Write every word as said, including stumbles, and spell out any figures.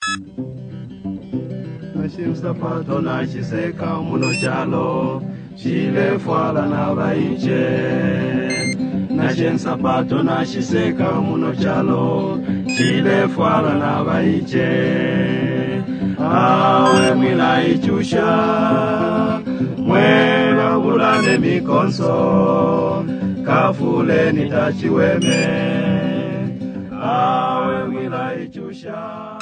Nashim sapato na chiseka muno chalo chile fwala na baiche. Nashim sapato na chiseka muno chalo chile fwala na baiche. Awe mwila ichusha mwela bulane mikonso kafule nitachiweme. Awe mwila ichusha